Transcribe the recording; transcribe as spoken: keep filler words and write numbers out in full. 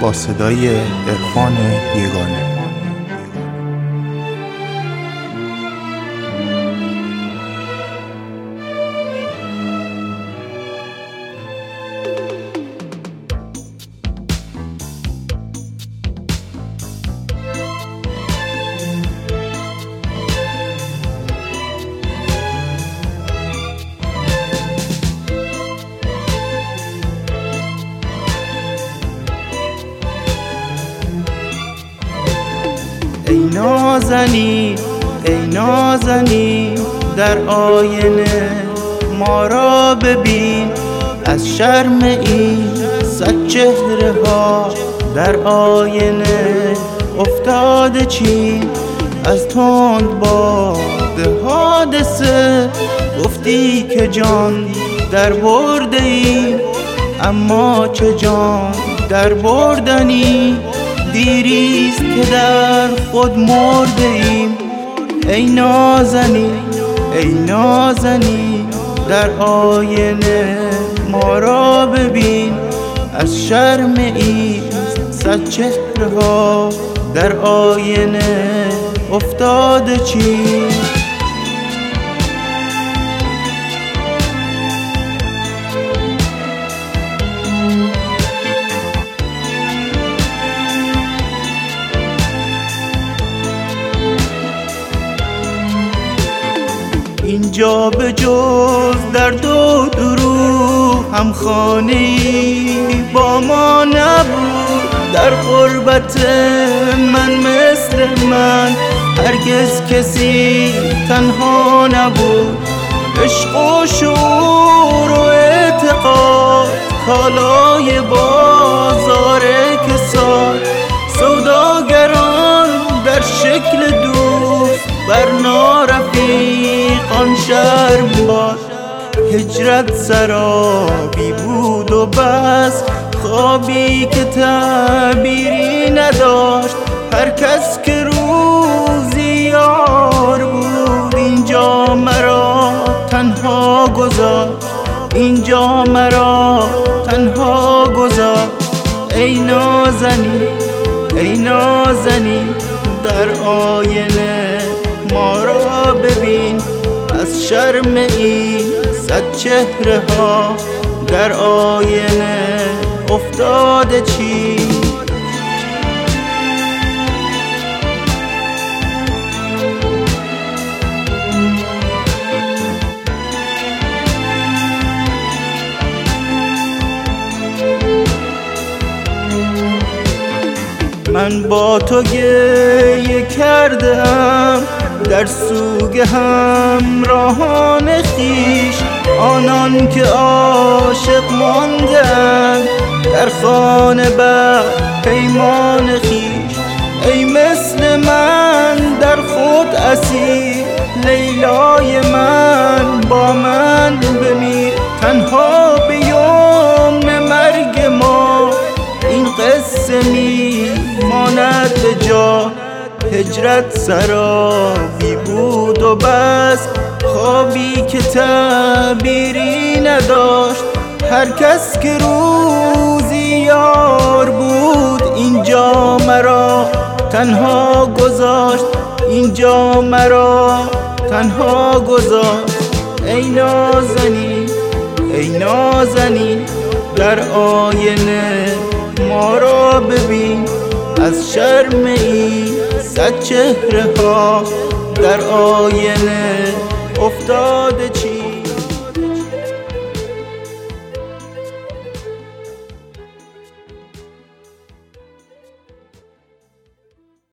با صدای عرفان یگانه. ای نازنین ای نازنین در آینه ما را ببین، از شرم این صد چهره ها در آینه افتاده چین. از تند باد حادثه گفتی که جان در برده ای، اما چه جان در بردنی، دیریست که در خود مرده ایم. ای نازنین ای نازنین در آینه ما را ببین، از شرم این صد چهره ها در آینه افتاده چین. اینجا به جز درد و دروغ هم خانه‌ای با ما نبود، در غربت من مثل من هرگز کسی تنها نبود. عشق و شعور و اعتقاد کالای بازار کساد، سوداگران در شکل دوست بر نارفیقان شرم باد. هجرت سرابی بود و بس، خوابی که تعبیری نداشت. هر کس که روزی یار بود اینجا مرا تنها گذاشت، اینجا مرا تنها گذاشت. ای نازنین ای نازنین در آینه ما را ببین، از شرم این صد چهره ها در آینه افتاده چین. من با تو گریه کردم در سوگ همراهان خویش، آنان که عاشق ماندند در خانه بر پیمان خویش. ای مثل من در خود اسیر، لیلای من با من بمیر. تنها به یوم مرگ ما این قصه می ماند به جا. هجرت سرابی بود و بس، خوابی که تعبیری نداشت. هر کس که روزی یار بود اینجا مرا تنها گذاشت، اینجا مرا تنها گذاشت. ای نازنین ای نازنین در آینه ما را ببین، از شرم این صد چهره ها در آینه افتاده چین.